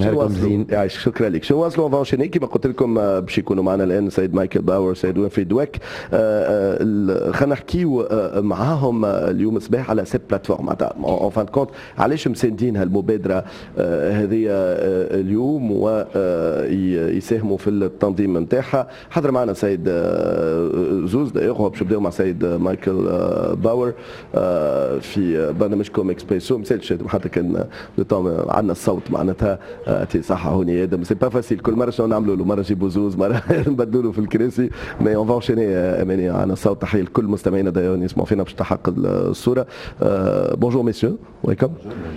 نهاركم زين. شكرا لك. شنو واصلوا فانشيني كما قلت لكم باش يكونوا معنا الان سيد مايكل باور سيد وينفريد ويك. خلينا نحكيو معاهم اليوم صباح على سيت بلاتفورم معناتها اون فان كونت علاش مساندين هالمبادره هذه اليوم ويساهموا في التنظيم نتاعها. حضر معنا سيد زوز دايوغ باش نبداو مع سيد مايكل باور في برنامجكم اكسبريسو. مساء الشهد حتى كان عندنا الصوت معناتها تي صح هوني ادم سي با فاسيل كل مره شنو نعملوا له، مره نجيبوا زوز مره نبدلوا له في الكراسي مي اون فانشيني. اماني عندنا الصوت. تحيه لكل مستمعينا دايما يسمعوا فينا باش تحقق الصوره. Bonjour messieurs, welcome.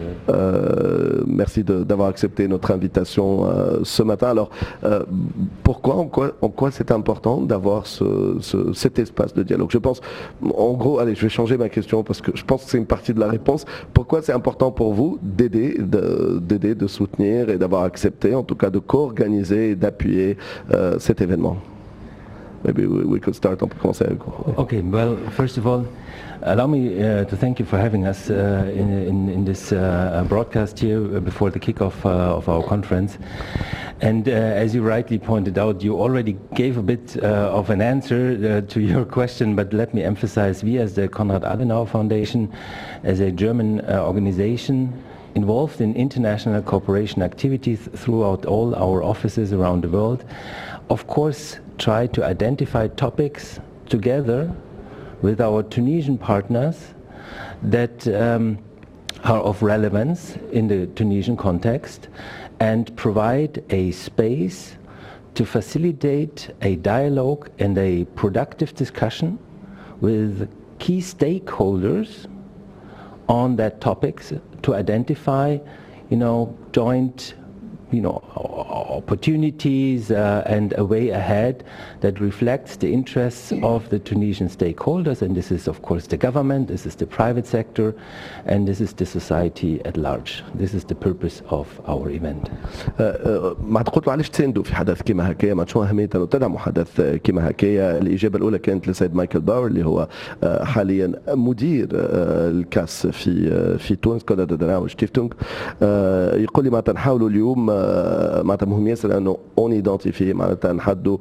Merci d'avoir accepté notre invitation ce matin. Alors pourquoi, en quoi c'est important d'avoir cet espace de dialogue? Je pense, en gros, allez, je vais changer ma question parce que je pense que c'est une partie de la réponse. Pourquoi c'est important pour vous d'aider, de soutenir et d'avoir accepté, en tout cas de co-organiser et d'appuyer cet événement? Maybe we could start. On peut commencer avec vous. Okay, well, first of all, allow me to thank you for having us in this broadcast here before the kickoff of our conference. And as you rightly pointed out, you already gave a bit of an answer to your question, but let me emphasize, we as the Konrad Adenauer Foundation, as a German organization involved in international cooperation activities throughout all our offices around the world, of course try to identify topics together with our Tunisian partners that are of relevance in the Tunisian context and provide a space to facilitate a dialogue and a productive discussion with key stakeholders on that topics to identify, joint opportunities and a way ahead that reflects the interests of the Tunisian stakeholders, and this is of course the government, this is the private sector, and this is the society at large. This is the purpose of our event. ما تقولوا علاش تساندوا في حدث كما هكايا؟ ما شنو أهمية أنه تدعموا حدث كما هكايا؟ الإجابة الأولى كانت لسيد مايكل باور اللي هو حاليا مدير الكاس في تونس كونراد أدناور شتيفتونغ. يقول لي معناتها نحاولوا اليوم معناتها مهم ياسر انه اون ايدنتيفي معناتها نحدوا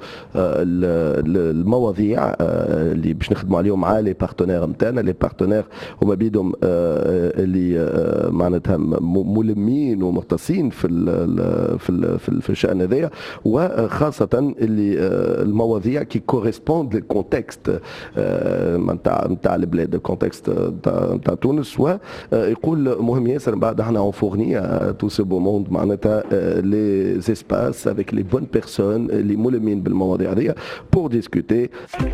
المواضيع اللي باش نخدموا عليهم مع لي بارتنير نتاعنا. لي بارتنير هما بيدهم اللي معناتها ملمين ومختصين في الشان هذايا، وخاصه اللي المواضيع كي كوريسبوند للكونتكست نتاع البلاد، الكونتكست نتاع تونس. ويقول مهم ياسر بعد احنا اون فورني تو سو بو موند معناتها les espaces avec les bonnes personnes, les ملمين بالمواضيع هذه pour discuter.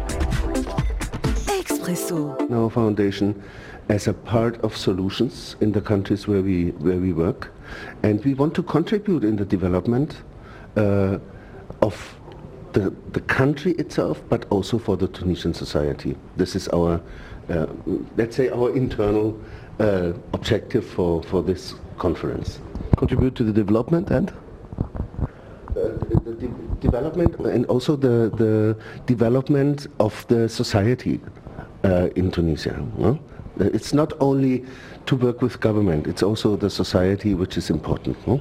Expresso. Our foundation as a part of solutions in the countries where we work, and we want to contribute in the development of the country itself, but also for the Tunisian society. This is our, let's say, our internal objective for this conference. Contribute to the development and the development and also the development of the society in Tunisia. No? It's not only to work with government, it's also the society which is important. No?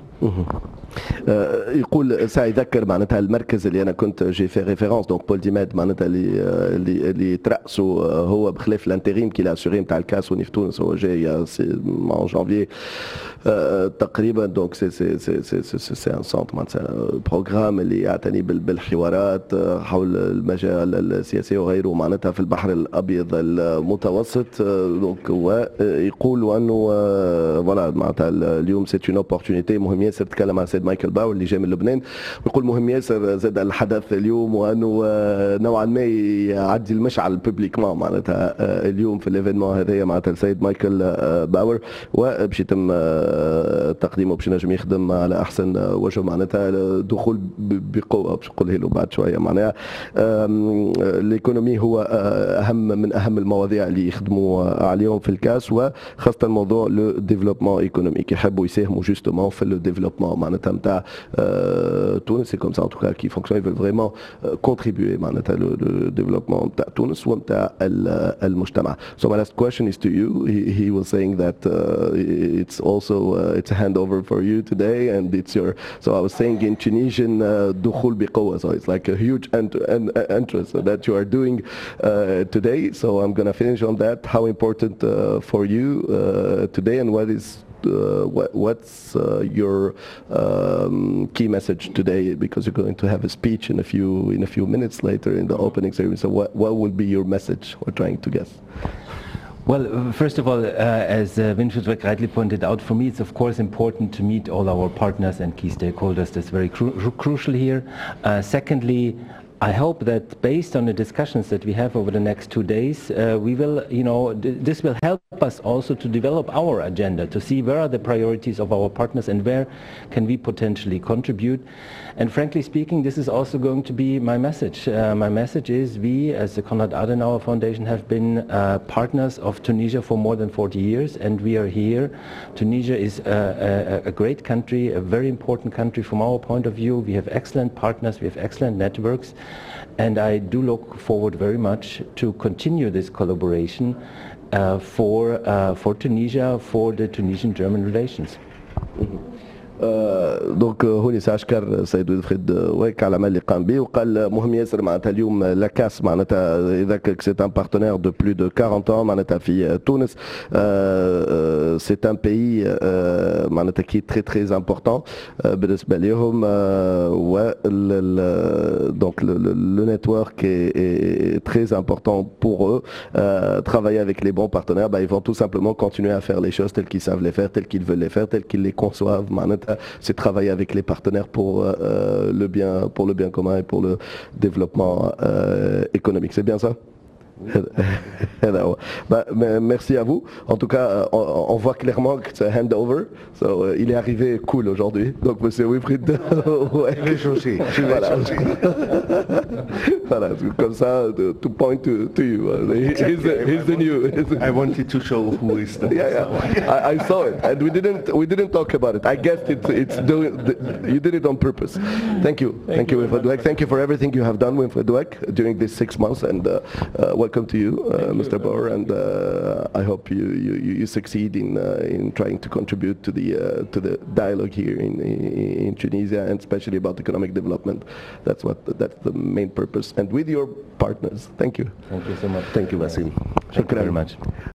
يقول سيذكر معناتها المركز اللي انا كنت جي في ريفيرونس دونك بول ديماد معناتها اللي ترأسوا هو بخلاف الانتريم كي لاسوري نتاع الكاس وني في تونس. هو جاي ان جانفي تقريبا. دونك سي ان سونتر معناتها بروغرام اللي يعتني بالحوارات حول المجال السياسي وغيره معناتها في البحر الابيض المتوسط. دونك ويقول انه فوالا معناتها اليوم سي اون اوبورتونيتي مهم ياسر. تكلم عن سيد مايكل باور اللي جاي من لبنان ويقول مهم ياسر زاد الحدث اليوم وانه نوعا ما يعدي المشعل بوبليكمون معناتها اليوم في الايفينمون هذايا معناتها السيد مايكل باور، وباش يتم تقديمه باش ينجم يخدم على احسن وجه معناتها دخول بقوه باش نقولها له بعد شويه. معناها الايكونومي هو من اهم المواضيع اللي يخدموا عليهم في الكاس، وخاصه موضوع لو ديفلوبمون ايكونوميك. يحبوا يساهموا جوستومون في لو ديفلوبمون معناتها نتاع تونس comme ça en tout cas qui fonctionne. Ils veulent vraiment contribuer معناتها le développement نتاع تونس ونتاع المجتمع. So my last question is to you. He was saying that it's also it's a handover for you today, and it's your. So I was saying in Tunisian دخول بقوة. So it's like a huge entrance that you are doing today. So I'm gonna finish on that. How important for you today, and what's your key message today? Because you're going to have a speech in a few minutes later in the opening ceremony. So what will be your message? We're trying to guess. Well, first of all, as Winfried Dweck rightly pointed out, for me it's of course important to meet all our partners and key stakeholders. That's very crucial here. Secondly, I hope that based on the discussions that we have over the next 2 days, we will, this will help us also to develop our agenda, to see where are the priorities of our partners and where can we potentially contribute. And frankly speaking, this is also going to be my message. My message is we, as the Konrad Adenauer Foundation, have been partners of Tunisia for more than 40 years, and we are here. Tunisia is a great country, a very important country from our point of view. We have excellent partners, we have excellent networks. And I do look forward very much to continue this collaboration for Tunisia, for the Tunisian-German relations. دونك هوني ساشكر سيد ويلفريد ويك على العمل اللي قام به وقال مهم ياسر معناتها اليوم لاكاس معناتها اذا سي ان بارتنير دو بلو دو 40 معناتها في تونس سي ان بيي معناتها كي تري تري امبورطون بالنسبه لهم و دونك لو نيتورك est très important pour eux. Travailler avec les bons partenaires, ils vont tout simplement continuer à faire les choses telles qu'ils savent les faire, telles qu'ils veulent les faire, telles qu'ils les conçoivent. C'est travailler avec les partenaires pour le bien commun et pour le développement économique. C'est bien ça? Merci à vous. En tout cas, on voit clairement que c'est un handover. So, il est arrivé cool aujourd'hui. Donc, monsieur Wilfried, ouais. Je vais changer. Voilà, comme ça, to point to you. He's the new. I wanted to show who is the. Yeah. I saw it, and we didn't talk about it. I guessed it's doing. You did it on purpose. Thank you, Winfried Dweck. Thank you for everything you have done, Winfried Dweck, during these 6 months, and welcome to you, Mr. Bauer, and I hope you succeed in trying to contribute to the dialogue here in Tunisia, and especially about economic development. That's the main purpose, and with your partners. Thank you. Thank you so much. Thank you, Wassim. Thank you very much.